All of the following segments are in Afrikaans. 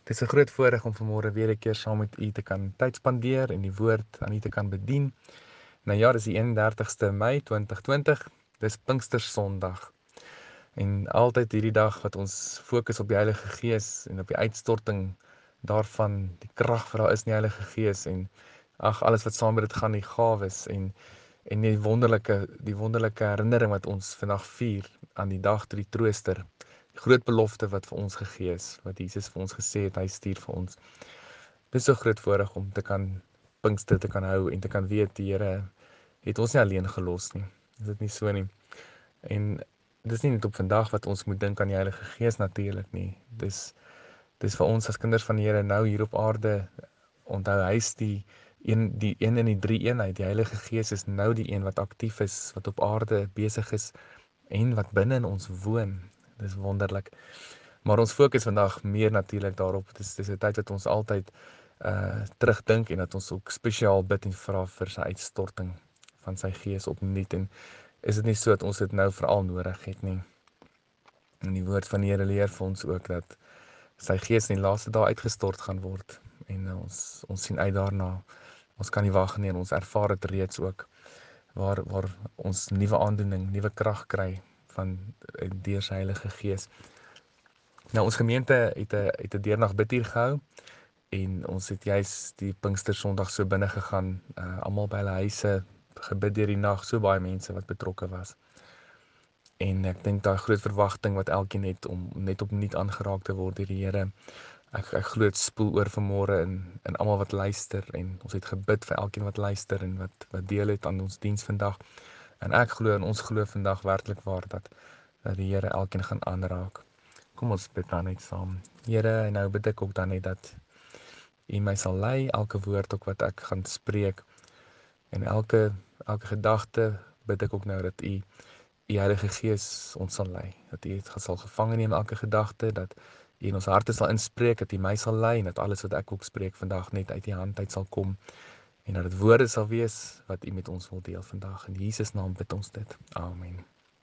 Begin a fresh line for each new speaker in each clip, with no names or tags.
Het is 'n groot voorreg om vanmôre weer 'n keer saam met u te kan tyd spandeer en die woord aan u te kan bedien. Nou ja, dis die 31ste Mei 2020. Dis Pinkstersondag. En altyd hierdie dag wat ons fokus op die Heilige Gees en op die uitstorting daarvan, die krag wat daar is in die Heilige Gees en alles wat saam met dit gaan, die gawes en die wonderlike herinnering wat ons vandag vier aan die dag tot die trooster. Die groot belofte wat vir ons gegee is, wat Jesus vir ons gesê het, hy stuur vir ons. Dit is so groot voorreg om te kan Pinkster te kan hou en te kan weet die Here het ons nie alleen gelos nie. Is dit nie so nie? En dis nie net op vandag wat ons moet dink aan die Heilige Gees natuurlik nie. Dis vir ons as kinders van die Here nou hier op aarde. Onthou, hy is die een in die drie eenheid. Die Heilige Gees is nou die een wat aktief is, wat op aarde besig is en wat binne in ons woon. Dis wonderlik. Maar ons fokus vandag meer natuurlik daarop. Dis 'n tyd wat ons altyd terugdink en dat ons ook spesiaal bid en vra vir sy uitstorting van sy Gees opnuut. En is dit nie so dat ons dit nou veral nodig het nie? En die woord van die Here leer vir ons ook dat sy Gees in die laaste dae uitgestort gaan word. En ons sien uit daarna. Ons kan nie wag nie en ons ervaar dit reeds ook waar ons nuwe aandoening, nuwe krag kry deur sy Heilige Gees. Nou ons gemeente het 'n deernag bidtuur gehou en ons het juis die Pinkstersondag so binne gegaan, almal by hulle huise gebid deur die nag, so baie mense wat betrokke was. En ek dink daai groot verwagting wat elkeen het om net opnuut aangeraak te word deur die Here. Ek glo dit spoel oor vanmôre in almal wat luister en ons het gebid vir elkeen wat luister en wat deel het aan ons diens vandag. En ek glo en ons glo vandag werklik waar dat die Here elkeen gaan aanraak. Kom ons bid dan net saam. Here, en nou bid ek ook dan net dat U my sal lei, elke woord ook wat ek gaan spreek en elke gedagte bid ek ook nou dat U Heilige Gees ons sal lei, dat U dit sal gevange neem elke gedagte, dat U in ons harte sal inspreek, dat U my sal lei en dat alles wat ek ook spreek vandag net uit U hand uit sal kom en dat dit woorde sal wees wat U met ons wil deel vandag. In Jesus naam bid ons dit. Amen.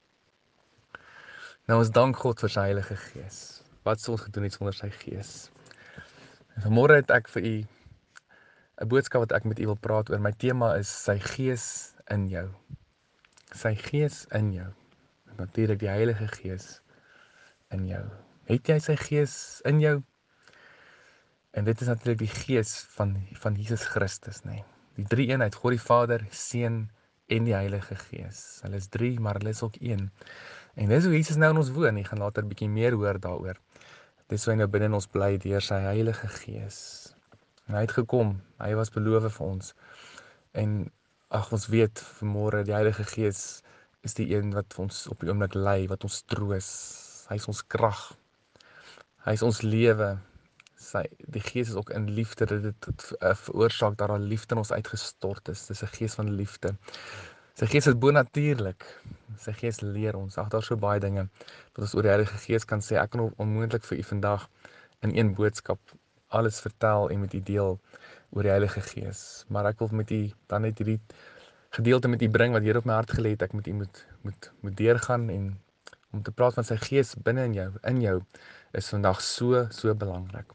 Nou ons dank God vir sy Heilige Gees. Wat sou ons gedoen het sonder sy Gees? En vanmôre het ek vir u 'n boodskap wat ek met u wil praat oor. My tema is sy Gees in jou. Sy Gees in jou. En natuurlik die Heilige Gees in jou. Het jy sy Gees in jou? En dit is natuurlik die Gees van Jesus Christus, nê. Die drie eenheid, God die Vader, Seun en die Heilige Gees. Hulle is drie, maar hulle is ook een. En dis hoe Jesus nou in ons woon. Jy gaan later 'n bietjie meer hoor daaroor. Dis hoe hy nou binne in ons bly deur sy Heilige Gees. En hy het gekom. Hy was beloof vir ons. En ons weet vanmôre die Heilige Gees is die een wat ons op die oomblik lei, wat ons troos. Hy is ons krag. Hy is ons lewe. Die Gees is ook in liefde. Dit veroorsaak dat daar liefde in ons uitgestort is. Dis 'n Gees van liefde. Sy Gees is bonatuurlik. Sy Gees leer ons. Daar's so baie dinge wat ons oor die Heilige Gees kan sê. Ek kan onmoontlik vir u vandag in een boodskap alles vertel en met u deel oor die Heilige Gees. Maar ek wil met u dan net hierdie gedeelte met u bring wat Here op my hart gelê het. Ek met u moet deurgaan en om te praat van sy Gees binne in jou is vandag so belangrik.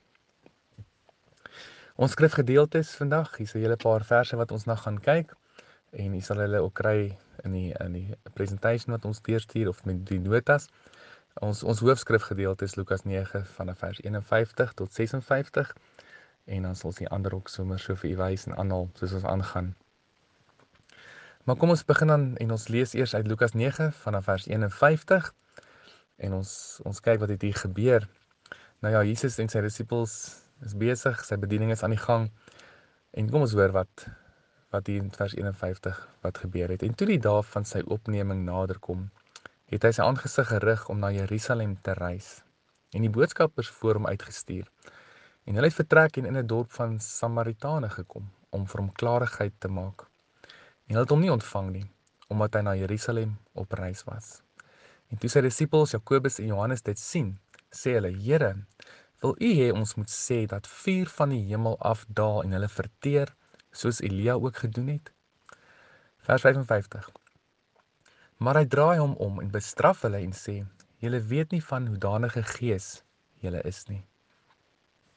Ons skrifgedeeltes vandag, hier's 'n hele paar verse wat ons na gaan kyk en u sal hulle ook kry in die presentation wat ons deurstuur of met die notas. Ons hoofskrifgedeelte is Lukas 9 vanaf vers 51 tot 56 en dan sal ons die ander ook sommer so vir u wys en aanhaal soos ons aangaan. Maar kom ons begin dan en ons lees eers uit Lukas 9 vanaf vers 51 en ons kyk wat het hier gebeur. Nou ja, Jesus en sy disippels is besig, sy bediening is aan die gang en kom ons hoor wat hier in vers 51 wat gebeur het. En toe die dag van sy opneming naderkom, het hy sy aangesig gerig om na Jerusalem te reis. En die boodskappers voor hom uitgestuur. En hulle het vertrek en in 'n dorp van Samaritane gekom om vir hom klarigheid te maak. En hulle het hom nie ontvang nie, omdat hy na Jerusalem op reis was. En toe sy disippels Jakobus en Johannes dit sien, sê hulle: Here, wil u hê ons moet sê dat vuur van die hemel afdaal en hulle verteer, soos Elia ook gedoen het? Vers 55. Maar hy draai hom om en bestraf hulle en sê: Julle weet nie van hoedanige gees julle is nie.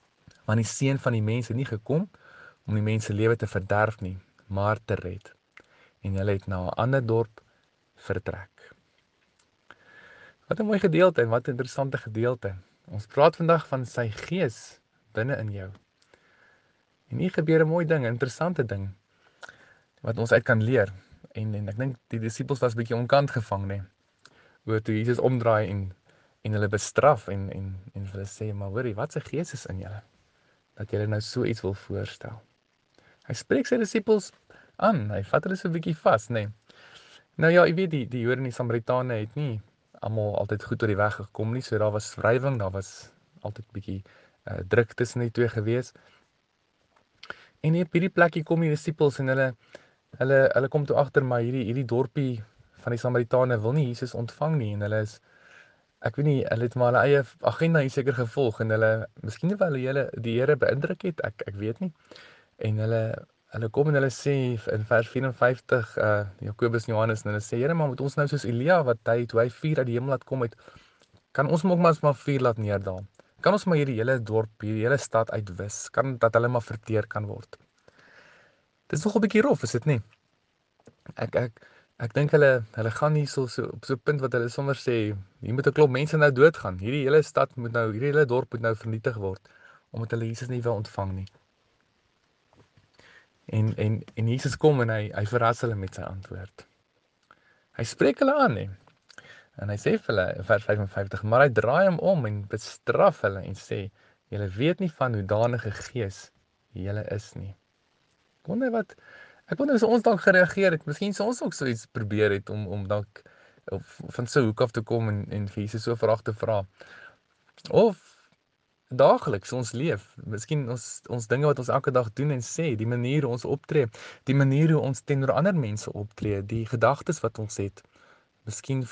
Want die Seun van die mens het nie gekom om die mens se lewe te verderf nie, maar te red. En hulle het na 'n ander dorp vertrek. Wat 'n mooi gedeelte en wat 'n interessante gedeelte. Ons praat vandag van sy gees binne in jou. En hier gebeur 'n mooi ding, 'n interessante ding wat ons uit kan leer. En ek dink die disippels was 'n bietjie onkant gevang, nê. Oor toe Jesus omdraai en hulle bestraf en hulle sê, maar hoorie, wat se gees is in julle dat julle nou so iets wil voorstel? Hy spreek sy disippels aan. Hy vat hulle so 'n bietjie vas, nê. Nou ja, jy weet die Jode en die Samaritane het nie almal altyd goed oor die weg gekom nie. So daar was wrywing, daar was altyd bietjie druk tussen die twee gewees. En op hierdie plekkie kom die disippels en hulle kom toe agter maar hierdie dorpie van die Samaritane wil nie Jesus ontvang nie en hulle is ek weet nie, hulle het maar hulle eie agenda hier seker gevolg en hulle miskien wel die Here beïndruk het, ek weet nie. En hulle kom en hulle sê in vers 54 Jakobus en Johannes en hulle sê Here, maar moet ons nou soos Elia wat toe hy vuur uit die hemel laat kom het, kan ons ook maar vuur laat neerdaal? Kan ons maar hierdie hele dorp, hierdie hele stad uitwis? Kan dat hulle maar verteer kan word? Dit is nog 'n bietjie rof, is dit nie? Ek dink hulle gaan hier so op so 'n punt wat hulle sommer sê, hier moet 'n klomp mense nou doodgaan. Hierdie hele stad moet nou, hierdie hele dorp moet nou vernietig word omdat hulle Jesus nie wil ontvang nie. En Jesus kom en hy verras hulle met sy antwoord. Hy spreek hulle aan hè. En hy sê vir hulle in vers 55, maar hy draai hom om en bestraf hulle en sê, julle weet nie van hoe danige gees julle is nie. Ek wonder as ons dalk gereageer het, miskien sou ons ook so iets probeer het om dalk van so 'n hoek af te kom en vir Jesus so 'n vraag te vra. Of daagliks ons leef, miskien ons dinge wat ons elke dag doen en sê, die manier hoe ons optree, die manier hoe ons teenoor ander mense optree, die gedagtes wat ons het, miskien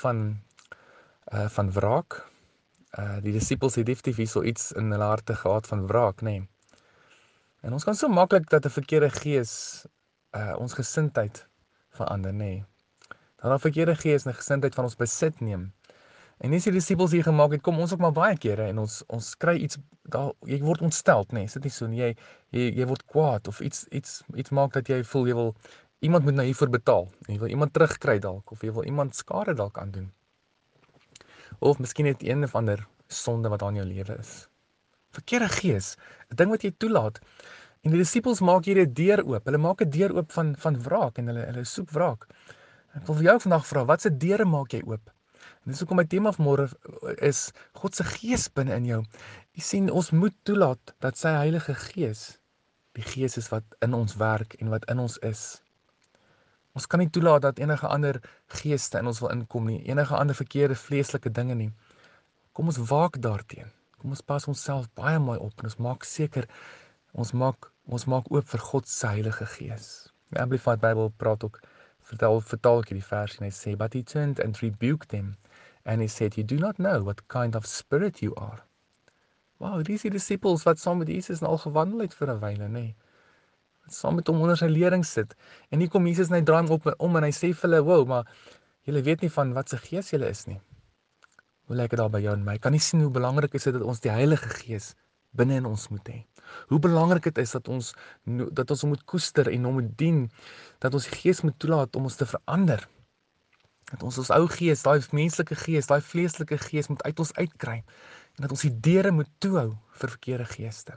van wraak. Die disippels het definitief hierso iets in hulle harte gehad van wraak, nê. En ons kan so maklik dat 'n verkeerde gees ons gesindheid verander, nê. Dat 'n verkeerde gees 'n gesindheid van ons besit neem. En dis die disippels hier gemaak het, kom ons ook maar baie kere en ons kry iets daar, jy word ontsteld, nê. Is dit nie so nie? Jy word kwaad of iets maak dat jy voel jy wil iemand moet nou hiervoor betaal. Jy wil iemand terugkry dalk of jy wil iemand skade dalk aandoen. Of miskien het een of ander sonde wat aan jou lewe is. Verkeerde gees, 'n ding wat jy toelaat. En die disippels maak hier 'n deur oop. Hulle maak 'n deur oop van wraak en hulle soek wraak. Ek wil vir jou vandag vra, watse deure maak jy oop? En dis hoekom my tema vanmôre is God se gees binne in jou. Jy sien, ons moet toelaat dat sy Heilige Gees die gees is wat in ons werk en wat in ons is. Ons kan nie toelaat dat enige ander geeste in ons wil inkom nie, enige ander verkeerde vleeslike dinge nie. Kom ons waak daarteen. Kom ons pas onsself baie mooi op en ons maak seker ons maak oop vir God se Heilige Gees. Die Amplified Bible praat ook vertaal ek hierdie vers en hy sê, but he turned and rebuked them and he said, you do not know what kind of spirit you are. Wow, die is die disippels wat saam met Jesus al gewandel het vir 'n wyle, nê. Wat saam met hom onder sy lering sit. En hier kom Jesus en hy draai hom om en hy sê vir hulle, wow, maar julle weet nie van wat se gees julle is nie. Hoe lyk dit daar by jou en my? Kan nie sien hoe belangrik is dit dat ons die Heilige Gees binne in ons moet hê. Hoe belangrik dit is dat ons hom moet koester en hom moet dien, dat ons die Gees moet toelaat om ons te verander. Dat ons ou gees, daai menslike gees, daai vleeslike gees moet uit ons uitkry en dat ons die deure moet toehou vir verkeerde geeste.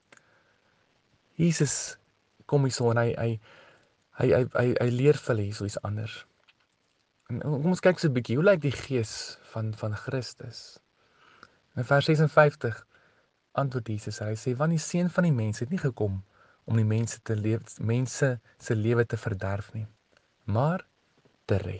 Jesus kom hierso en hy leer vir hulle hierso iets anders. En kom ons kyk so 'n bietjie, hoe lyk die gees van Christus? In vers 56 antwoord Jesus, hy sê, want die Seun van die mens het nie gekom om die mense se lewe te verderf nie, maar te red.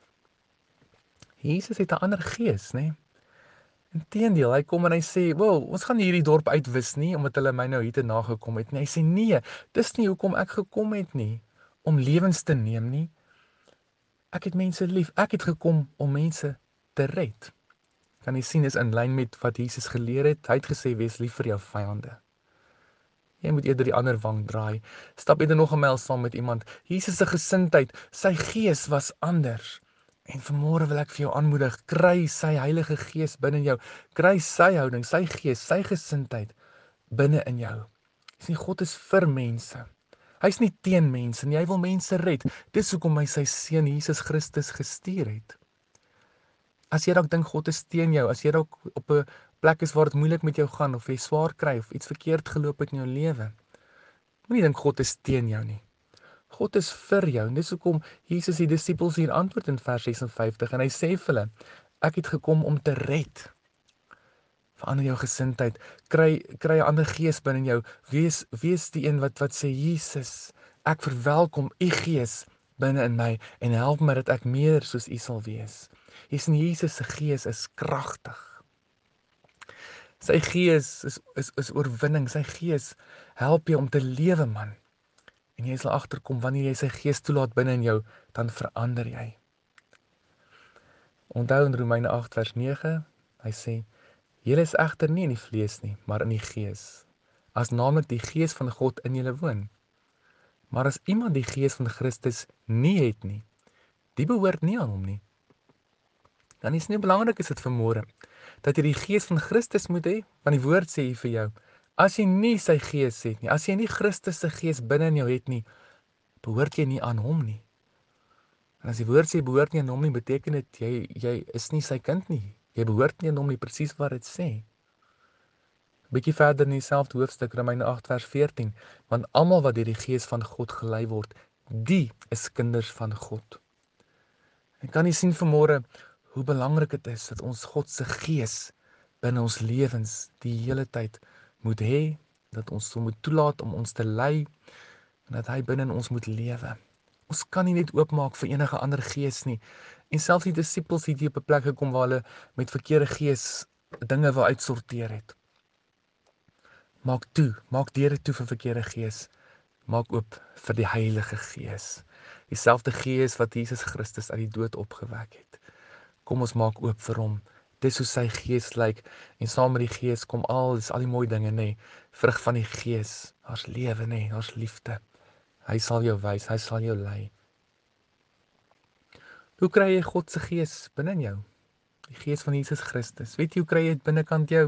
Jesus het 'n ander gees, nê? Inteendeel, hy kom en hy sê, "Wow, ons gaan hierdie dorp uitwis nie omdat hulle my nou hier te nagekom het nie." Hy sê, "Nee, dis nie hoekom ek gekom het nie, om lewens te neem nie. Ek het mense lief. Ek het gekom om mense te red." Kan jy sien, is in lyn met wat Jesus geleer het. Hy het gesê, "Wees lief vir jou vyande." Jy moet eerder die ander wang draai. Stap eerder nog 'n myl saam met iemand. Jesus se gesindheid, sy gees was anders. En vanmôre wil ek vir jou aanmoedig, kry sy Heilige Gees binne jou. Kry sy houding, sy gees, sy gesindheid binne in jou. Jy sien, God is vir mense. Hy's nie teen mense nie, hy wil mense red. Dis hoekom hy sy seun Jesus Christus gestuur het. As jy dalk dink God is teen jou, as jy dalk op 'n plek is waar dit moeilik met jou gaan, of jy swaar kry, of iets verkeerd geloop het in jou lewe, moenie dink God is teen jou nie. God is vir jou, en dis hoekom Jesus die disippels hier antwoord in vers 56, en hy sê vir hulle, ek het gekom om te red. Verander jou gesindheid, kry 'n ander gees binne in jou, wees die een wat sê, Jesus, ek verwelkom u gees binne in my, en help my dat ek meer soos u sal wees. Jy sien, Jesus se gees is kragtig. Sy gees is oorwinning, sy gees help jou om te lewe, man. En jy sal agterkom, wanneer jy sy gees toelaat binne in jou, dan verander jy. Onthou in Romeine 8 vers 9, hy sê, julle is egter nie in die vlees nie, maar in die gees, as naamlik die gees van God in julle woon. Maar as iemand die gees van Christus nie het nie, die behoort nie aan hom nie. Dan is nie belangrik is dit vanmôre, dat jy die gees van Christus moet hê, want die woord sê hier vir jou, as jy nie sy gees het nie, as jy nie Christus se gees binne in jou het nie, behoort jy nie aan hom nie. En as die woord sê behoort nie aan hom nie, beteken dit jy is nie sy kind nie. Jy behoort nie aan hom nie, presies wat dit sê. Bietjie verder in dieselfde hoofstuk, Romeine 8 vers 14, want almal wat deur die gees van God gelei word, die is kinders van God. En kan jy sien vanmôre hoe belangrik dit is dat ons God se gees binne ons lewens die hele tyd moet hê, dat ons hom moet toelaat om ons te lei, en dat hy binne in ons moet lewe. Ons kan nie net oopmaak vir enige ander gees nie. En selfs die disippels het hier op 'n plek gekom waar hulle met verkeerde gees dinge wil uitsorteer het. Maak deure toe vir verkeerde gees. Maak oop vir die Heilige Gees. Dieselfde Gees wat Jesus Christus uit die dood opgewek het. Kom ons maak oop vir hom. Dis hoe sy gees lyk, en saam met die gees kom al die mooi dinge, nê. Vrug van die gees, daar's lewe, nê, daar's liefde. Hy sal jou wys, hy sal jou lei. Hoe kry jy God se gees binne in jou? Die gees van Jesus Christus. Weet jy hoe kry jy dit binnekant jou?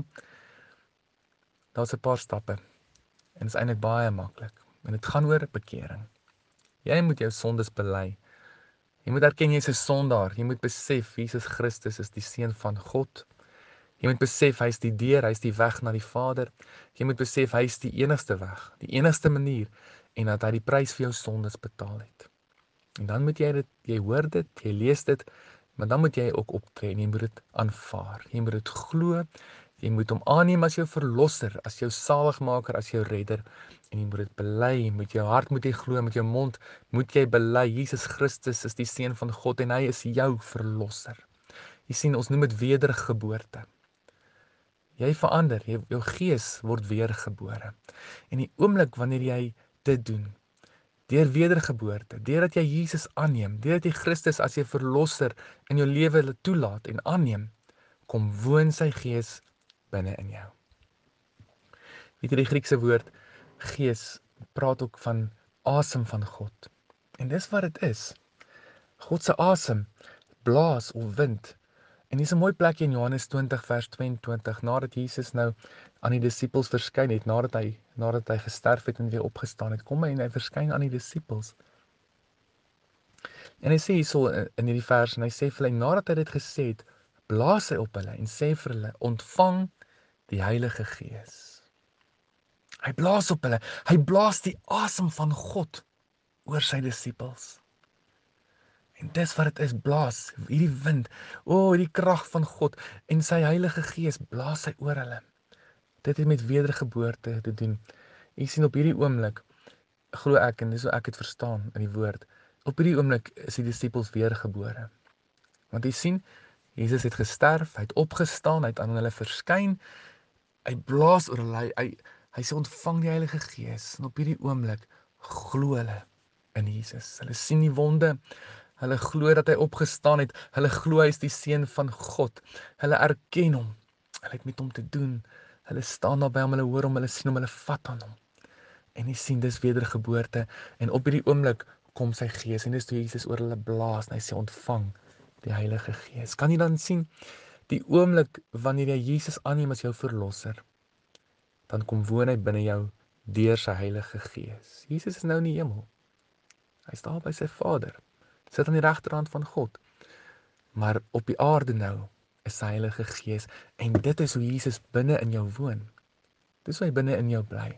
Daar's 'n paar stappe. En dit is eintlik baie maklik. En dit gaan oor bekering. Jy moet jou sondes bely. Jy moet erken jy's 'n sondaar. Jy moet besef Jesus Christus is die seun van God. Jy moet besef hy's die deur, hy's die weg na die Vader. Jy moet besef hy's die enigste weg, die enigste manier, en dat hy die prys vir jou sondes betaal het. En dan moet jy hoor dit, jy lees dit, maar dan moet jy ook optree en jy moet dit aanvaar. Jy moet dit glo, jy moet hom aanneem as jou verlosser, as jou saligmaker, as jou redder, en jy moet dit bely, met jou hart moet jy glo, met jou mond moet jy bely, Jesus Christus is die seun van God en hy is jou verlosser. Jy sien, ons noem dit wedergeboorte. Jy verander, jou gees word weergebore. En die oomblik wanneer jy dit doen, deur wedergeboorte, deurdat jy Jesus aanneem, deurdat jy Christus as jou verlosser in jou lewe toelaat en aanneem, kom woon sy gees binne in jou. Weet jy, die Griekse woord gees praat ook van asem van God. En dis wat dit is. God se asem, blaas of wind. En hier is 'n mooi plekjie in Johannes 20 vers 22, nadat Jesus nou aan die disippels verskyn het, nadat hy gesterf het en weer opgestaan het, kom hy en hy verskyn aan die disippels. En hy sê hierso in hierdie vers, en hy sê vir hulle, nadat hy dit gesê het, blaas hy op hulle en sê vir hulle, ontvang die Heilige Gees. Hy blaas op hulle, hy blaas die asem van God oor sy disippels. En dis wat dit is, blaas, hierdie wind, hierdie krag van God, en sy Heilige Gees blaas hy oor hulle. Dit het met wedergeboorte te doen. Jy sien, op hierdie oomblik, glo ek, en dis hoe ek het verstaan in die woord, op hierdie oomblik is die disippels weergebore. Want jy sien, Jesus het gesterf, hy het opgestaan, hy het aan hulle verskyn, hy blaas oor hulle, hy sê ontvang die Heilige Gees, en op hierdie oomblik glo hulle in Jesus. Hulle sien die wonde, hulle glo dat hy opgestaan het, hulle glo hy is die seun van God, hulle erken hom, hulle het met hom te doen, hulle staan daar by hom, hulle hoor hom, hulle sien hom, hulle vat aan hom. En jy sien, dis wedergeboorte, en op hierdie oomblik kom sy gees, en dis toe Jesus oor hulle blaas, en hy sê ontvang die Heilige Gees. Kan jy dan sien, die oomblik wanneer jy Jesus aanneem as jou verlosser, dan kom woon hy binne jou deur sy Heilige Gees. Jesus is nou in die hemel. Hy staan by sy Vader. Sit aan die regterhand van God. Maar op die aarde nou is sy Heilige Gees en dit is hoe Jesus binne in jou woon. Dis hoe hy binne in jou bly.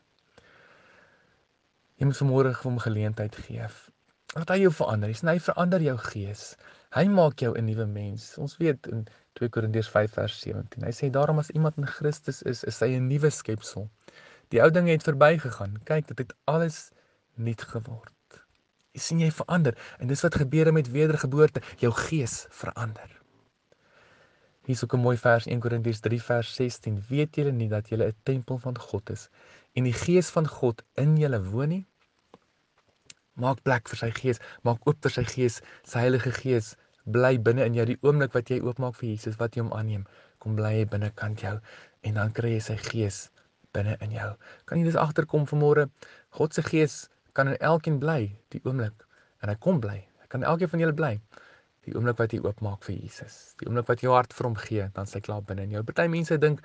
Jy moet vanmôre vir hom geleentheid gee. Laat hy jou verander. Hy verander jou gees. Hy maak jou 'n nuwe mens. Ons weet in 2 Korintiërs 5 vers 17. Hy sê daarom as iemand in Christus is hy 'n nuwe skepsel. Die ou dinge het verbygegaan. Kyk, dit het alles nuut geword. Jy sien jy verander en dis wat gebeur met wedergeboorte. Jou gees verander. Hier is ook 'n mooi vers 1 Korintiërs 3 vers 16. Weet julle nie dat julle 'n tempel van God is en die gees van God in julle woon nie? Maak plek vir sy gees, maak oop vir sy gees, sy Heilige Gees bly binne in jou. Die oomblik wat jy oopmaak vir Jesus, wat jy hom aanneem, kom bly hy binnekant jou en dan kry jy sy gees binne in jou. Kan jy dus agterkom vanmôre? God se gees kan in elkeen bly die oomblik en hy kom bly. Hy kan elkeen van julle bly. Die oomblik wat jy oopmaak vir Jesus, die oomblik wat jy jou hart vir hom gee, dan sy klaar binne in jou. Party mense dink,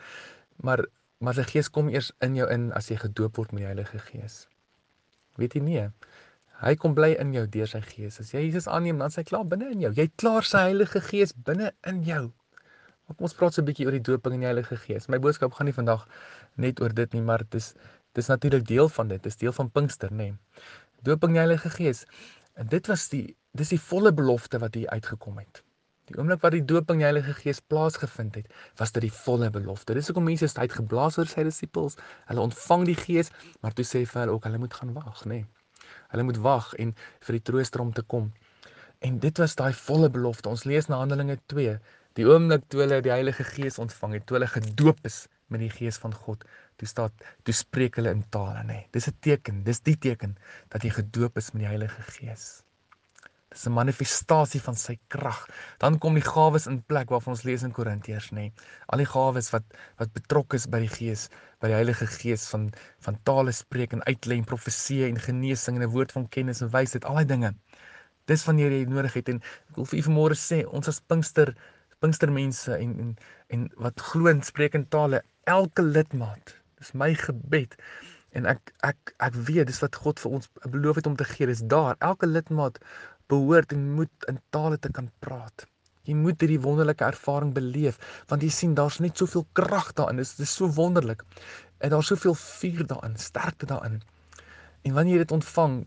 maar sy gees kom eers in jou in as jy gedoop word met die Heilige Gees. Weet jy nie? Hy kom bly in jou deur sy gees. As jy Jesus aanneem, dan sy klaar binne in jou. Jy het klaar sy Heilige Gees binne in jou. Maar kom ons praat so 'n bietjie oor die doping in die Heilige Gees. My boodskap gaan nie vandag net oor dit nie, maar dis natuurlik deel van dit. Dis deel van Pinkster, nê. Nee. Doping in die Heilige Gees. En dis die volle belofte wat hier uitgekom het. Die oomblik wat die doping in die Heilige Gees plaasgevind het, was dit die volle belofte. Dis hoekom mense uitgeblaas oor sy disippels. Hulle ontvang die Gees, maar toe sê vir hulle ook hulle moet gaan wag, nê. Nee. Hulle moet wag en vir die trooster om te kom. En dit was daai volle belofte. Ons lees na Handelinge 2. Die oomblik toe hulle die Heilige Gees ontvang het, toe hulle gedoop is met die Gees van God, toe spreek hulle in tale, nê. Dis 'n teken, dis die teken dat jy gedoop is met die Heilige Gees. Dis 'n manifestasie van sy krag. Dan kom die gawes in plek waarvan ons lees in Korintiërs, nê. Al die gawes wat betrokke is by die Gees, by die Heilige Gees van tale spreek en uitlei en profesie en genesing en 'n woord van kennis en wysheid, al daai dinge. Dis wanneer jy nodig het en ek wil vir u vanmôre sê, ons as Pinkstermense en wat glo en spreek in tale, elke lidmaat. Dis my gebed. En ek weet dis wat God vir ons beloof het om te gee. Dis daar. Elke lidmaat behoort en moet in tale te kan praat. Jy moet hierdie wonderlike ervaring beleef, want jy sien daar's net soveel krag daarin. Dis so wonderlik. En daar's soveel vuur daarin, sterkte daarin. En wanneer jy dit ontvang,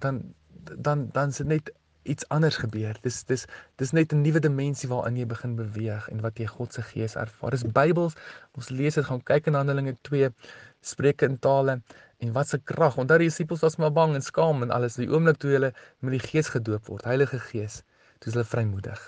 dan is dit net iets anders gebeur. Dis net 'n nuwe dimensie waarin jy begin beweeg en wat jy God se Gees ervaar. Dis Bybels. Ons lees dit, gaan kyk in Handelinge 2, spreuke in tale en wat se krag. Onthou die disippels was maar bang en skaam en alles. Die oomblik toe hulle met die Gees gedoop word, Heilige Gees, toe is hulle vrymoedig.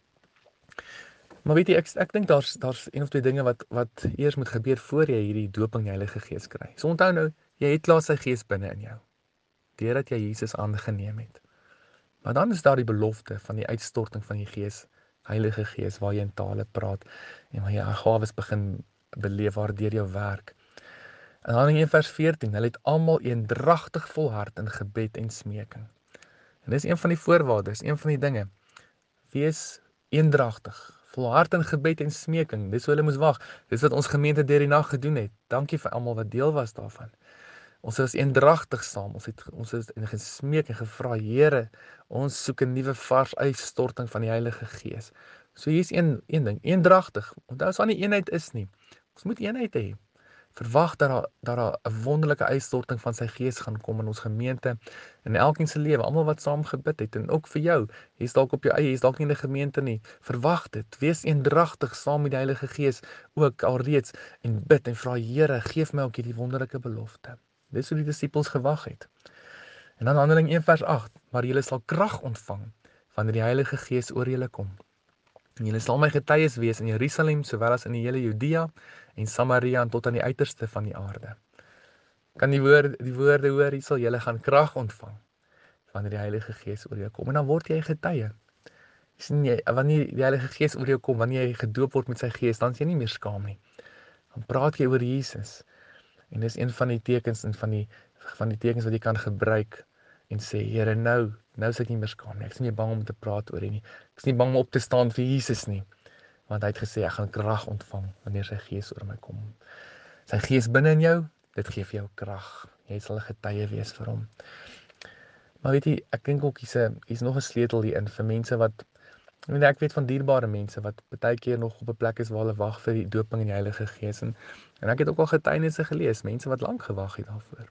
Maar weet jy, ek dink daar's een of twee dinge wat eers moet gebeur voor jy hierdie doping die Heilige Gees kry. So onthou nou, jy het klaar sy Gees binne in jou, deurdat jy Jesus aangeneem het. Maar dan is daar die belofte van die uitstorting van die Gees, Heilige Gees, waar jy in tale praat en waar jy gawes begin beleef waardeur jou werk. In Handelinge 1 vers 14, hulle het almal eendragtig volhard in gebed en smeking. En dis een van die voorwaardes, een van die dinge. Wees eendragtig, volhard in gebed en smeking. Dis hoe hulle moes wag. Dis wat ons gemeente deur die nag gedoen het. Dankie vir almal wat deel was daarvan. Ons was eendragtig saam. Ons het gesmeek en gevra, Here, ons soek 'n nuwe vars uitstorting van die Heilige Gees. So hier's een ding, eendragtig. Onthou as daar nie eenheid is nie. Ons moet eenheid hê. Verwag dat daar 'n wonderlike uitstorting van sy Gees gaan kom in ons gemeente en in elkeen se lewe, almal wat saam gebid het en ook vir jou. Jy's dalk op jou eie, jy's dalk nie in 'n gemeente nie. Verwag dit. Wees eendragtig saam met die Heilige Gees ook alreeds en bid en vra, Here, geef my ook hierdie wonderlike belofte. Dis hoe die disippels gewag het. En dan Handelinge 1 vers 8, maar julle sal krag ontvang wanneer die Heilige Gees oor julle kom. En julle sal my getuies wees in Jerusalem, sowel as in die hele Judea en Samaria en tot aan die uiterste van die aarde. Kan die woorde hoor, jy sal julle gaan krag ontvang wanneer die Heilige Gees oor jou kom. En dan word jy getuie. Sien jy, wanneer die Heilige Gees oor jou kom, wanneer jy gedoop word met sy Gees, dan is jy nie meer skaam nie. Dan praat jy oor Jesus. En dis een van die tekens en van die tekens wat jy kan gebruik en sê, Here, nou is ek nie meer skaam nie. Ek is nie bang om te praat oor nie. Ek is nie bang om op te staan vir Jesus nie. Want hy het gesê, ek gaan krag ontvang wanneer sy Gees oor my kom. Sy Gees binne in jou, dit gee vir jou krag. Jy sal 'n getuie wees vir hom. Maar weet jy, ek dink ook hier's nog 'n sleutel hierin vir mense wat ek weet van dierbare mense wat baie keer nog op 'n plek is waar hulle wag vir die doping in die Heilige Gees en ek het ook al getuienisse gelees, mense wat lank gewag het daarvoor.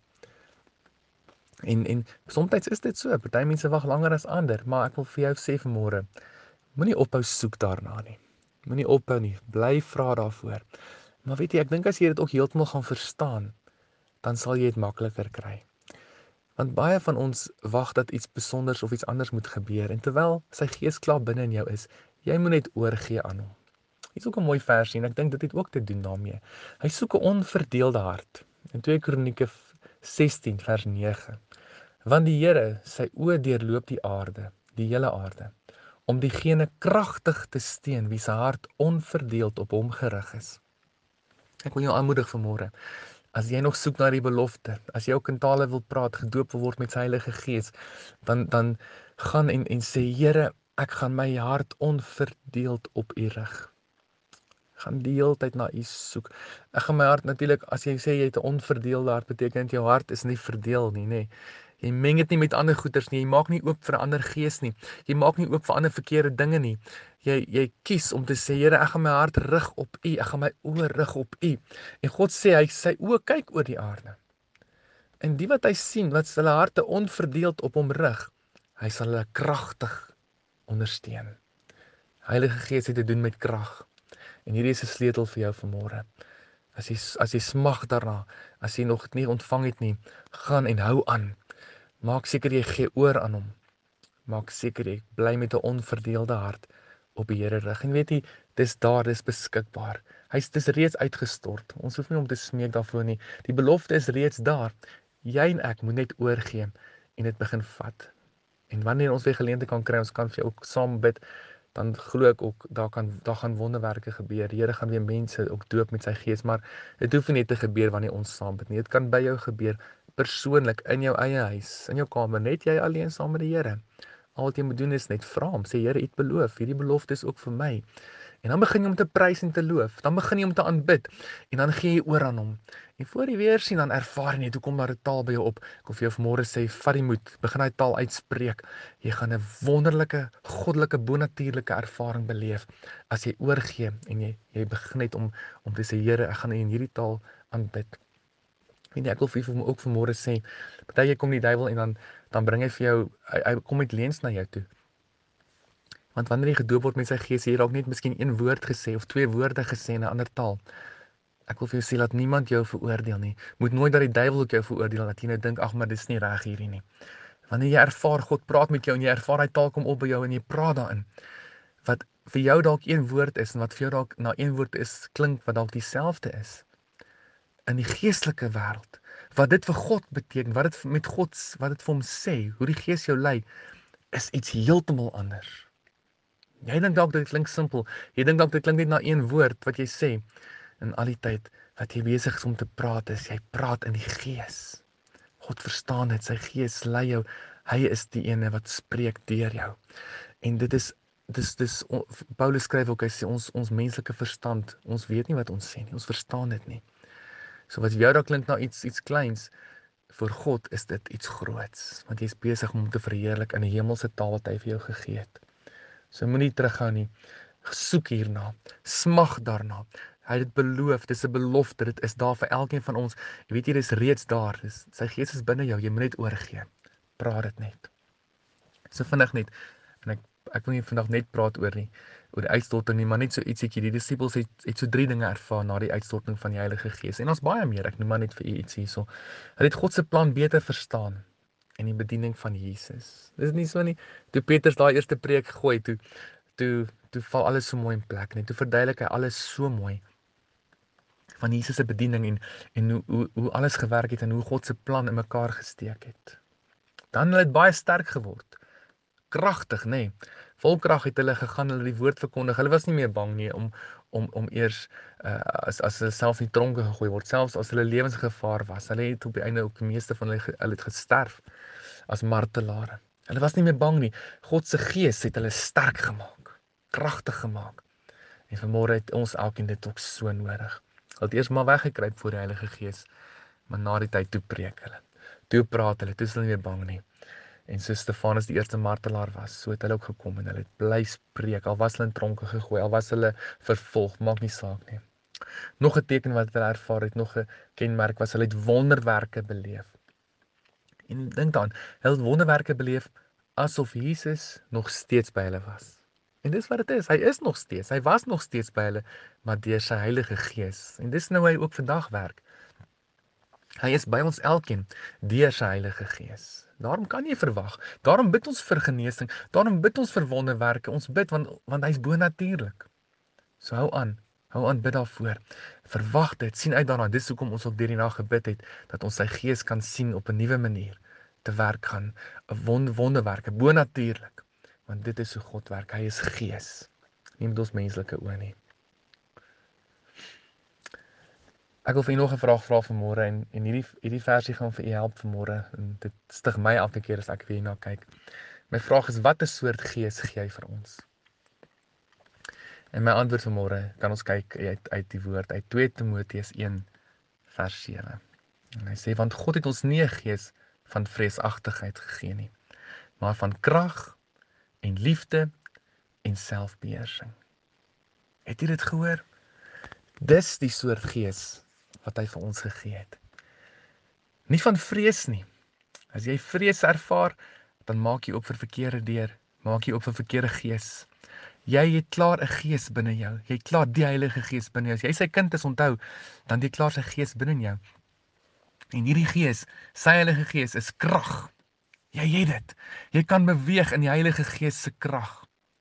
En soms is dit so, party mense wag langer as ander, maar ek wil vir jou sê vanmôre, moenie ophou soek daarna nie. Moenie ophou nie, bly vra daarvoor. Maar weet jy, ek dink as jy dit ook heeltemal gaan verstaan, dan sal jy dit makliker kry. Want baie van ons wag dat iets besonders of iets anders moet gebeur en terwyl sy gees klaar binne in jou is, jy moet net oorgee aan hom. Hier's ook 'n mooi versie en ek dink dit het ook te doen daarmee. Hy soek 'n onverdeelde hart. In 2 Kronieke 16 vers 9. Want die Here, sy oë deurloop die aarde, die hele aarde, om diegene kragtig te steun wie se hart onverdeeld op hom gerig is. Ek wil jou aanmoedig vanmôre. As jy nog soek na die belofte, as jy ook in tale wil praat, gedoop wil word met sy Heilige Gees, dan gaan en sê Here, ek gaan my hart onverdeeld op U rig. Gaan die hele tyd na U soek. Ek gaan my hart natuurlik, as jy sê jy het 'n onverdeelde hart, beteken jou hart is nie verdeel nie, nê. Jy meng dit nie met ander goeders nie. Jy maak nie oop vir 'n ander gees nie. Jy maak nie oop vir ander verkeerde dinge nie. Jy kies om te sê, Here, ek gaan my hart rig op U. Ek gaan my oë rig op U. En God sê hy sy oë kyk oor die aarde. En die wat hy sien, wat hulle harte onverdeeld op hom rig, hy sal hulle kragtig ondersteun. Heilige Gees het te doen met krag. En hierdie is 'n sleutel vir jou vanmôre. As jy smag daarna, as jy nog dit nie ontvang het nie, gaan en hou aan. Maak seker jy gee oor aan hom. Maak seker jy bly met 'n onverdeelde hart op die Here rig. En weet jy, dis beskikbaar. Dis reeds uitgestort. Ons hoef nie om te smeek daarvoor nie. Die belofte is reeds daar. Jy en ek moet net oorgee en dit begin vat. En wanneer ons weer geleentheid kan kry, ons kan vir jou ook saam bid, dan glo ek ook daar gaan wonderwerke gebeur. Die Here gaan weer mense ook doop met sy Gees, maar dit hoef nie net te gebeur wanneer ons saam bid nie. Dit kan by jou gebeur persoonlik in jou eie huis, in jou kamer, net jy alleen saam met die Here. Al wat jy moet doen is net vra hom, sê Here, U het beloof, hierdie belofte is ook vir my. En dan begin jy om te prys en te loof, dan begin jy om te aanbid en dan gee jy oor aan hom. En voor jy weer sien, dan ervaar jy net hoe kom daar 'n taal by jou op. Ek wil vir jou vanmôre sê, vat die moed, begin daai taal uitspreek. Jy gaan 'n wonderlike, goddelike, bonatuurlike ervaring beleef as jy oorgee en jy begin net om te sê, Here, ek gaan U in hierdie taal aanbid. En ek wil vir jou ook vanmôre sê, partyke kom die duiwel en dan bring hy vir jou, hy kom met leuns na jou toe. Want wanneer jy gedoop word met sy Gees, jy dalk net miskien een woord gesê of 2 woorde gesê in 'n ander taal. Ek wil vir jou sê, laat niemand jou veroordeel nie. Moet nooit dat die duiwel ook jou veroordeel, dat jy nou dink, ag, maar dis nie reg hierdie nie. Wanneer jy ervaar God praat met jou en jy ervaar hy taal kom op by jou en jy praat daarin, wat vir jou dalk een woord is en wat vir jou dalk na een woord is, klink wat dalk dieselfde is. In die geestelike wêreld, wat dit vir God beteken, wat dit vir hom sê, hoe die Gees jou lei, is iets heeltemal anders. Jy dink dalk dit klink simpel. Jy dink dalk dit klink net na een woord wat jy sê. En al die tyd wat jy besig is om te praat, is jy praat in die Gees. God verstaan dit, sy Gees lei jou. Hy is die ene wat spreek deur jou. En dit is Paulus skryf ook, hy sê ons menslike verstand, ons weet nie wat ons sê nie. Ons verstaan dit nie. So wat vir jou dalk klink na iets kleins, vir God is dit iets groots, want jy is besig om te verheerlik in die hemelse taal wat hy vir jou gegee het. So moenie teruggaan nie. Soek hierna. Smag daarna. Hy het dit beloof, dis 'n belofte, dit is daar vir elkeen van ons. Jy weet jy, dis reeds daar. Sy Gees is binne jou, jy moet net oorgee. Praat dit net. So vinnig net. En ek wil nie vandag net praat oor die uitstorting nie, maar net so ietsiekie. Die disippels het so 3 dinge ervaar na die uitstorting van die Heilige Gees. En ons baie meer. Ek noem maar net vir u iets hierso. Hulle het God se plan beter verstaan en die bediening van Jesus. Dis nie so nie. Toe Petrus daai eerste preek gooi, toe val alles so mooi in plek, net toe verduidelik hy alles so mooi van Jesus se bediening en hoe alles gewerk het en hoe God se plan in mekaar gesteek het. Dan hulle het baie sterk geword. Kragtig, nê. Nee. Vol krag het hulle gegaan, hulle die woord verkondig. Hulle was nie meer bang nie om eers as hulle self in die tronke gegooi word, selfs as hulle lewensgevaar was. Hulle het op die einde ook die meeste van hulle het gesterf as martelare. Hulle was nie meer bang nie. God se Gees het hulle sterk gemaak, kragtig gemaak. En vanmôre het ons elkeen dit ook so nodig. Hulle het eers maar weggekruip voor die Heilige Gees, Maar na die tyd toe preek hulle. Toe praat hulle, toe is hulle nie meer bang nie. En so Stefanus die eerste martelaar was, so het hulle ook gekom en hulle het bly spreek, al was hulle in tronke gegooi, al was hulle vervolg, maak nie saak nie. Nog 'n teken wat hulle ervaar het, nog 'n kenmerk was hulle het wonderwerke beleef. En dink dan, hulle het wonderwerke beleef asof Jesus nog steeds by hulle was. En dis wat dit is, hy is nog steeds, hy was nog steeds by hulle, maar deur sy Heilige Gees. En dis nou hoe hy ook vandag werk. Hy is by ons elkeen deur sy Heilige Gees. Daarom kan jy verwag. Daarom bid ons vir genesing. Daarom bid ons vir wonderwerke. Ons bid want hy's bonatuurlik. So hou aan bid daarvoor. Verwag dit, sien uit daarna. Dis hoekom ons ook deur die nag gebid het dat ons sy Gees kan sien op 'n nuwe manier te werk gaan. 'n Wonderwerke, bonatuurlik. Want dit is hoe God werk. Hy is Gees. Nie met ons menslike oë nie. Ek wil vir u nog 'n vraag vra vanmôre en hierdie versie gaan vir u help vanmôre en dit stig my elke keer as ek weer hierna kyk. My vraag is, watter soort gees gee hy vir ons? En my antwoord vanmôre kan ons kyk uit die woord uit 2 Timoteus 1 vers 7. En hy sê, want God het ons nie 'n gees van vreesagtigheid gegee nie, maar van krag en liefde en selfbeheersing. Het jy dit gehoor? Dis die soort gees wat hy vir ons gegee het. Nie van vrees nie. As jy vrees ervaar, dan maak jy op vir verkeerde deur, maak jy op vir verkeerde gees. Jy het klaar 'n gees binne jou. Jy het klaar die Heilige Gees binne jou. As jy sy kind is, onthou, dan het jy klaar sy gees binne jou. En hierdie gees, sy Heilige Gees is krag. Jy het dit. Jy kan beweeg in die Heilige Gees se krag.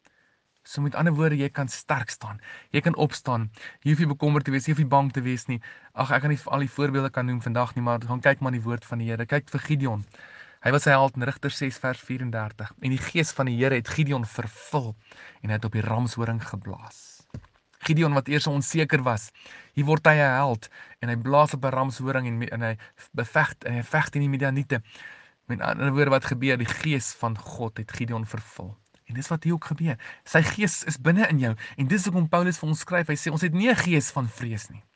So met ander woorde, jy kan sterk staan. Jy kan opstaan. Jy hoef nie bekommerd te wees, jy hoef nie bang te wees nie. Ag, ek kan nie al die voorbeelde kan noem vandag nie, maar gaan kyk maar die woord van die Here. Kyk vir Gideon. Hy was 'n held in Rigters 6 vers 34. En die gees van die Here het Gideon vervul en hy het op die ramshoring geblaas. Gideon wat eers onseker was, hier word hy 'n held en hy blaas op 'n ramshoring en hy veg teen die Midianiete. Met ander woorde, wat gebeur? Die gees van God het Gideon vervul. En dis wat hier ook gebeur. Sy gees is binne in jou. En dis hoekom Paulus vir ons skryf. Hy sê ons het nie 'n gees van vrees nie.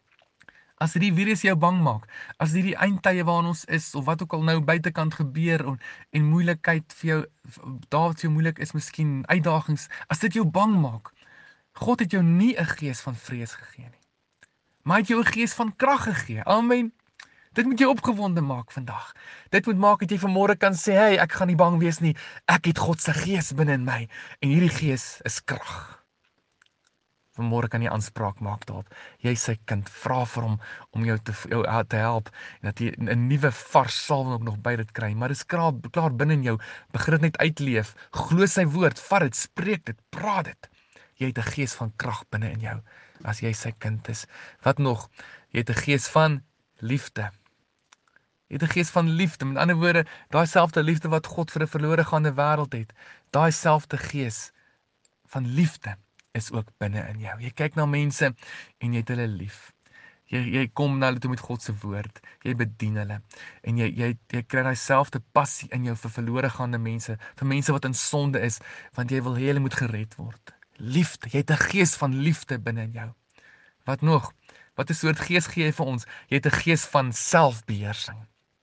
As hierdie virus jou bang maak, as hierdie eindtye waarin ons is of wat ook al nou buitekant gebeur en moeilikheid vir jou daar wat vir jou moeilik is, miskien uitdagings, as dit jou bang maak, God het jou nie 'n gees van vrees gegee nie. Maar hy het jou 'n gees van krag gegee. Amen. Dit moet jou opgewonde maak vandag. Dit moet maak dat jy vanmôre kan sê, hey, ek gaan nie bang wees nie. Ek het God se gees binne in my en hierdie gees is krag. Vanmôre kan jy aanspraak maak daarop. Jy is sy kind, vra vir hom om jou te help en dat jy 'n nuwe vars salwing ook nog by dit kry. Maar dis klaar binne in jou. Begin dit net uitleef. Glo sy woord, vat dit, spreek dit, praat dit. Jy het 'n gees van krag binne in jou as jy sy kind is. Wat nog? Jy het 'n gees van liefde. Jy het 'n gees van liefde. Met ander woorde, daai selfde liefde wat God vir 'n verlore gaande wêreld het. Daai selfde gees van liefde is ook binne in jou. Jy kyk na mense en jy het hulle lief. Jy kom na hulle toe met God se woord. Jy bedien hulle. En jy kry daai selfde passie in jou vir verlore gaande mense, vir mense wat in sonde is, want jy wil hê hulle moet gered word. Liefde. Jy het 'n gees van liefde binne in jou. Wat nog? Wat 'n soort gees gee hy vir ons? Jy het 'n gees van selfbeheersing.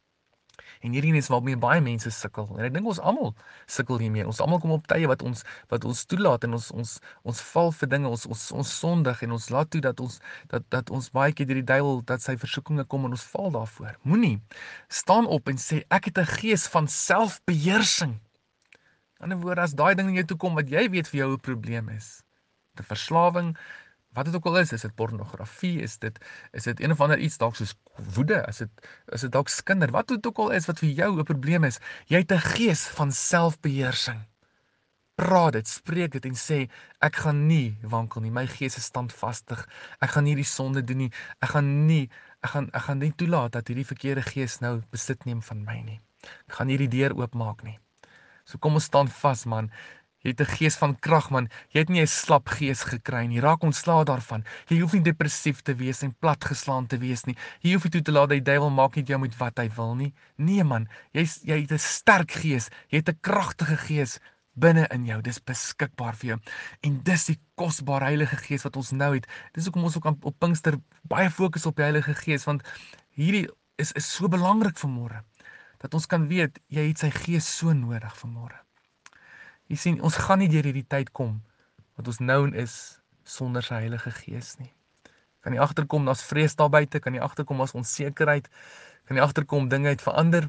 En hierdie is waarmee baie mense sukkel. En ek dink ons almal sukkel hiermee. Ons almal kom op tye wat ons toelaat en ons val vir dinge, ons sondig en ons laat toe dat ons baie keer deur die duiwel dat sy versoekinge kom en ons val daarvoor. Moenie staan op en sê ek het 'n gees van selfbeheersing. In 'n woord, as daai ding in jou toe kom wat jy weet vir jou 'n probleem is, 'n verslawing, wat dit ook al is dit pornografie, is dit een of ander iets dalk soos woede, is dit dalk skinder, wat dit ook al is wat vir jou 'n probleem is, jy het 'n gees van selfbeheersing. Praat dit, spreek dit en sê, ek gaan nie wankel nie, my gees is standvastig, ek gaan nie die sonde doen nie, ek gaan nie toelaat dat hierdie verkeerde gees nou besit neem van my nie. Ek gaan nie die deur oopmaak nie. So kom ons staan vas, man. Jy het 'n gees van krag, man. Jy het nie 'n slap gees gekry nie. Raak ontslae daarvan. Jy hoef nie depressief te wees en platgeslaan te wees nie. Jy hoef nie toe te laat dat die duiwel maak net jou met wat hy wil nie. Nee, man. Jy het 'n sterk gees. Jy het 'n kragtige gees binne in jou. Dis beskikbaar vir jou. En dis die kosbare Heilige Gees wat ons nou het. Dis hoekom ons ook op Pinkster baie fokus op die Heilige Gees, want hierdie is so belangrik vanmôre, dat ons kan weet, jy het sy gees so nodig vanmôre. Jy sien, ons gaan nie deur hierdie tyd kom, wat ons nou is, sonder sy Heilige Gees nie. Kan jy agterkom, daar's vrees daar buite, kan jy agterkom, daar's onsekerheid, kan jy agterkom, dinge het verander,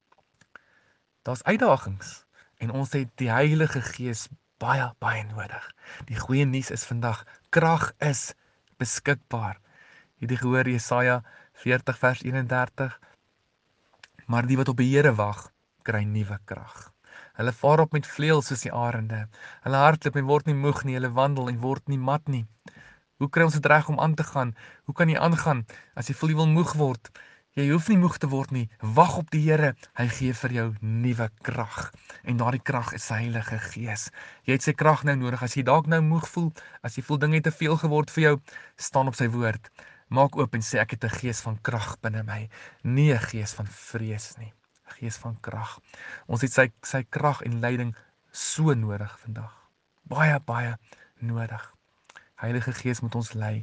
daar's uitdagings, en ons het die Heilige Gees baie, baie nodig. Die goeie nuus is vandag, krag is beskikbaar. Hierdie gehoor Jesaja 40 vers 31, maar die wat op die Here wag, kry nuwe krag. Hulle vaar op met vleuels soos die arende. Hulle hardloop en word nie moeg nie, hulle wandel en word nie mat nie. Hoe kry ons dit reg om aan te gaan? Hoe kan jy aangaan as jy voel jy wil moeg word? Jy hoef nie moeg te word nie. Wag op die Here. Hy gee vir jou nuwe krag. En daardie krag is sy Heilige Gees. Jy het sy krag nou nodig. As jy dalk nou moeg voel, as jy voel dinge het te veel geword vir jou, staan op sy woord. Maak oop en sê ek het 'n gees van krag binne my, nie 'n gees van vrees nie. 'n Gees van krag. Ons het sy krag en leiding so nodig vandag. Baie, baie nodig. Heilige Gees moet ons lei.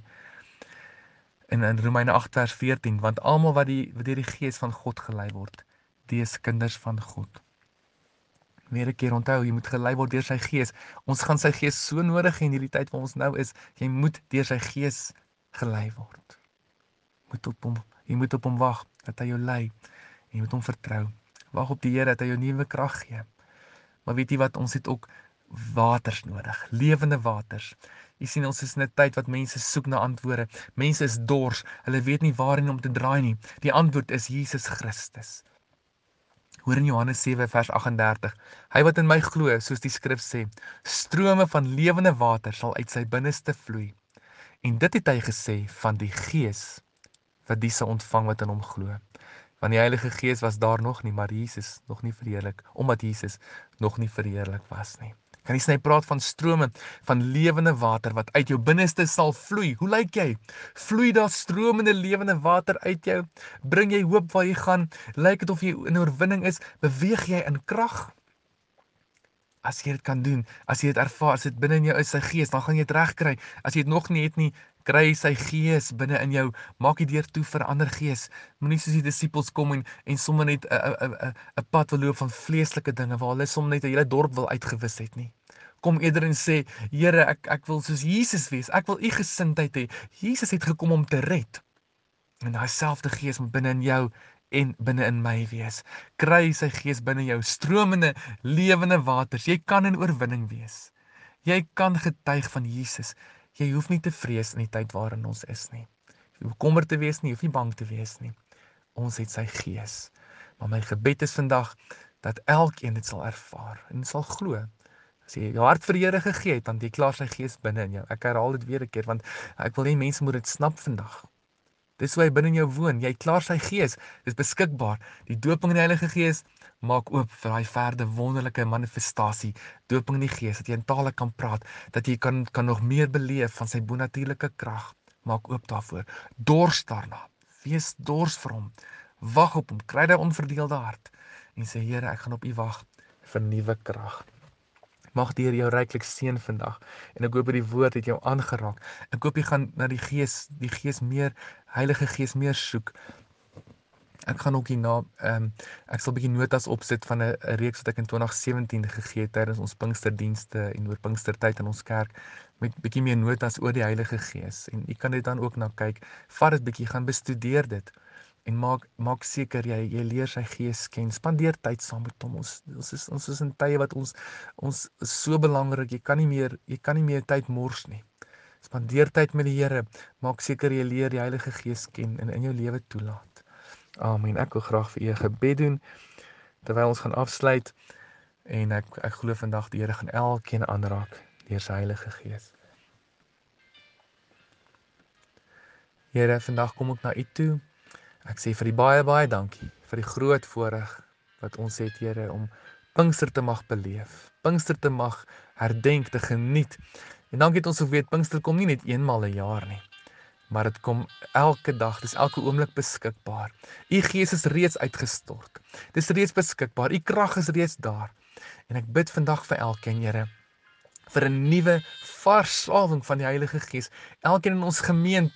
En in Romeine 8 vers 14, want almal wat deur die Gees van God gelei word, die is kinders van God. Weer 'n keer onthou, jy moet gelei word deur sy Gees. Ons gaan sy Gees so nodig hê in hierdie tyd waar ons nou is. Jy moet deur sy Gees gelei word. Jy moet op hom wag, dat hy jou lei. En jy moet hom vertrou. Wag op die Here dat hy jou nuwe krag gee. Maar weet jy wat, ons het ook waters nodig, lewende waters. Jy sien, ons is in 'n tyd wat mense soek na antwoorde. Mense is dors, hulle weet nie waarheen om te draai nie. Die antwoord is Jesus Christus. Hoor in Johannes 7 vers 38, hy wat in my glo, soos die skrif sê, strome van lewende water sal uit sy binneste vloei. En dit het hy gesê van die Gees, wat die sal ontvang wat in hom glo. Want die Heilige Gees was daar nog nie, maar Jesus nog nie verheerlik, omdat Jesus nog nie verheerlik was nie. Kan jy sien, hy praat van strome van lewende water wat uit jou binneste sal vloei. Hoe lyk jy? Vloei daar stromende lewende water uit jou? Bring jy hoop waar jy gaan? Lyk dit of jy in oorwinning is? Beweeg jy in krag? As jy dit kan doen, as jy dit ervaar, as dit binne in jou is, sy Gees, dan gaan jy dit reg kry. As jy dit nog nie het nie, kry sy Gees binne in jou. Maak die deur toe vir 'n ander gees. Moenie soos die disippels kom en sommer net 'n pad wil loop van vleeslike dinge waar hulle sommer net 'n hele dorp wil uitgewis het nie. Kom eerder en sê, Here, ek wil soos Jesus wees. Ek wil u gesindheid hê. Jesus het gekom om te red. En daai selfde Gees moet binne in jou en binne in my wees. Kry sy Gees binne jou, stromende, lewende waters. Jy kan in oorwinning wees. Jy kan getuig van Jesus. Jy hoef nie te vrees in die tyd waarin ons is nie. Jy hoef bekommerd te wees nie, jy hoef nie bang te wees nie. Ons het sy Gees. Maar my gebed is vandag dat elkeen dit sal ervaar en sal glo. As jy jou hart vir die Here gegee het, dan jy klaar sy Gees binne in jou. Ek herhaal dit weer 'n keer, want ek wil hê mense moet dit snap vandag. Dis hoe hy binne in jou woon. Jy klaar sy Gees. Dis beskikbaar. Die doping in die Heilige Gees maak oop vir daai verder wonderlike manifestasie. Doping in die Gees, dat jy in tale kan praat, dat jy kan nog meer beleef van sy bonatuurlike krag. Maak oop daarvoor. Dors daarna. Wees dors vir hom. Wag op hom. Kry daai onverdeelde hart en sê, Here, ek gaan op U wag vir nuwe krag. Mag die Here jou ryklik seën vandag. En ek hoop die woord het jou aangeraak. Ek hoop jy gaan na die Gees meer, Heilige Gees meer soek. Ek gaan ook hierna, ek sal 'n bietjie notas opsit van 'n reeks wat ek in 2017 gegee het tydens ons Pinksterdienste en oor Pinkstertyd in ons kerk, met bietjie meer notas oor die Heilige Gees. En jy kan dit dan ook na kyk. Vat dit bietjie, gaan bestudeer dit. En maak seker jy leer sy Gees ken. Spandeer tyd saam met hom. Ons is in tye wat ons is so belangrik. Jy kan nie meer tyd mors nie. Spandeer tyd met die Here. Maak seker jy leer die Heilige Gees ken en in jou lewe toelaat. Amen. Ek wil graag vir u 'n gebed doen terwyl ons gaan afsluit. En ek glo vandag die Here gaan elkeen aanraak deur sy Heilige Gees. Here, vandag kom ek na u toe. Ek sê vir die baie dankie vir die groot voorreg wat ons het, Here, om Pinkster te mag beleef, Pinkster te mag herdenk, te geniet. En dankie dat ons ook weet, Pinkster kom nie net eenmaal 'n jaar nie, maar dit kom elke dag, dis elke oomblik beskikbaar. U Gees is reeds uitgestort. Dis reeds beskikbaar. U krag is reeds daar. En ek bid vandag vir elkeen, Here, vir 'n nuwe vars salwing van die Heilige Gees. Elkeen in ons gemeente,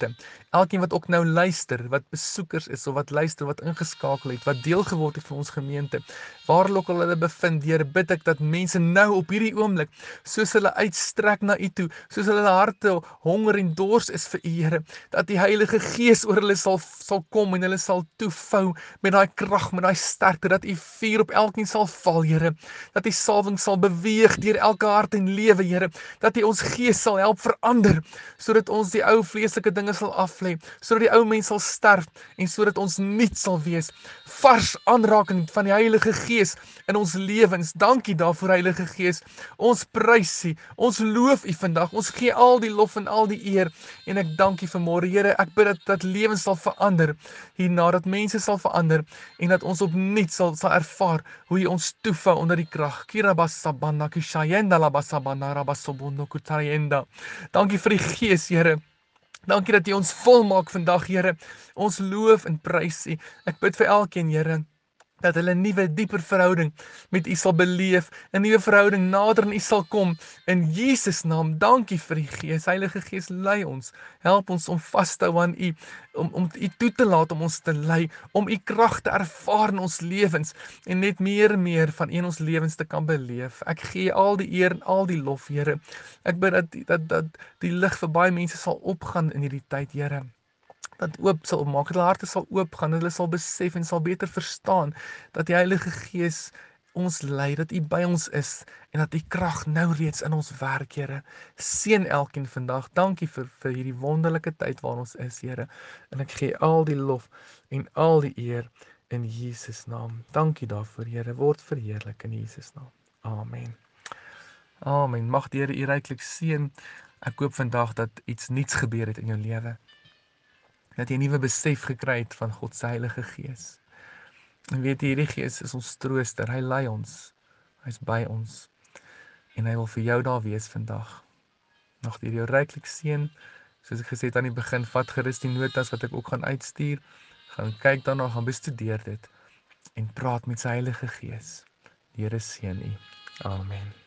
Elkeen wat ook nou luister, wat besoekers is of wat luister, wat ingeskakel het, wat deel geword het van ons gemeente, waar ook al hulle bevind, Here, bid ek dat mense nou op hierdie oomblik, soos hulle uitstrek na U toe, soos hulle harte honger en dors is vir U, Here, dat die Heilige Gees oor hulle sal kom en hulle sal toevou met daai krag, met daai sterkte, dat U vuur op elkeen sal val, Here, dat die salwing sal beweeg deur elke hart en lewe, Here, dat U ons gees sal help verander, sodat ons die ou vleeslike dinge sal aflê, sodat die ou mens sal sterf en sodat ons nuut sal wees. Vars aanraking van die Heilige Gees in ons lewens. Dankie daarvoor, Heilige Gees. Ons prys U, ons loof U vandag. Ons gee al die lof en al die eer en ek dank U vanmôre, Here. Ek bid dat lewens sal verander hierna, dat mense sal verander en dat ons opnuut sal ervaar hoe U ons toevou onder die krag. Kirabasabana kishayenda labasabana rabasobono kutayenda. Dankie vir die Gees, Here. Dankie dat U ons volmaak vandag, Here. Ons loof en prys U. Ek bid vir elkeen, Here, dat hulle 'n nuwe, dieper verhouding met U sal beleef, 'n nuwe verhouding nader aan U sal kom. In Jesus naam, dankie vir die Gees. Heilige Gees, lei ons. Help ons om vas te hou aan U, om U toe te laat om ons te lei, om U krag te ervaar in ons lewens en net meer en meer van U in ons lewens te kan beleef. Ek gee al die eer en al die lof, Here. Ek bid dat die lig vir baie mense sal opgaan in hierdie tyd, Here. Dat oop sal maak, dat hulle harte sal oopgaan, hulle sal besef en sal beter verstaan dat die Heilige Gees ons lei, dat U by ons is en dat U krag nou reeds in ons werk, Here. Seën elkeen vandag. Dankie vir hierdie wonderlike tyd waar ons is, Here. En ek gee al die lof en al die eer in Jesus naam. Dankie daarvoor, Here. Word verheerlik in Jesus naam. Amen. Amen. Mag die Here U ryklik seën. Ek hoop vandag dat iets nuuts gebeur het in jou lewe. Dat jy 'n nuwe besef gekry het van God se Heilige Gees. En weet jy, hierdie Gees is ons trooster. Hy lei ons. Hy's by ons. En hy wil vir jou daar wees vandag. Mag die Here jou ryklik seën. Soos ek gesê het aan die begin, vat gerus die notas wat ek ook gaan uitstuur. Gaan kyk daarna, gaan bestudeer dit en praat met sy Heilige Gees. Die Here seën u. Amen.